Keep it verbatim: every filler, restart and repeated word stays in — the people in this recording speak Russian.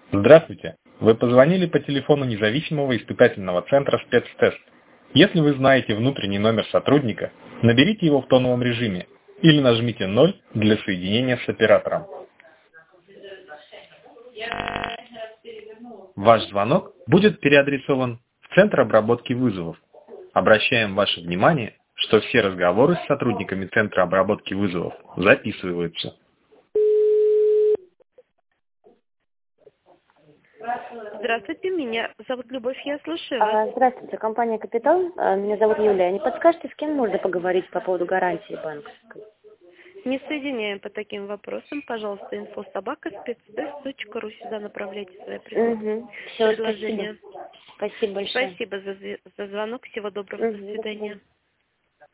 Здравствуйте. Вы позвонили по телефону независимого испытательного центра «Спецтест». Если вы знаете внутренний номер сотрудника, наберите его в тоновом режиме или нажмите ноль для соединения с оператором. Ваш звонок будет переадресован в Центр обработки вызовов. Обращаем ваше внимание, что все разговоры с сотрудниками Центра обработки вызовов записываются. Здравствуйте, меня зовут Любовь, я слушаю А, вас. Здравствуйте, компания «Капитал». А, Меня зовут Юлия. Не подскажете, с кем нужно поговорить по поводу гарантии банковской? Не соединяем по таким вопросам. Пожалуйста, инфо собака спецтест точка ру. Сюда направляйте свои пред- Угу. Все, предложения. спасибо. Спасибо большое. Спасибо за, зв- за звонок. Всего доброго. До Мгм, до свидания. свидания.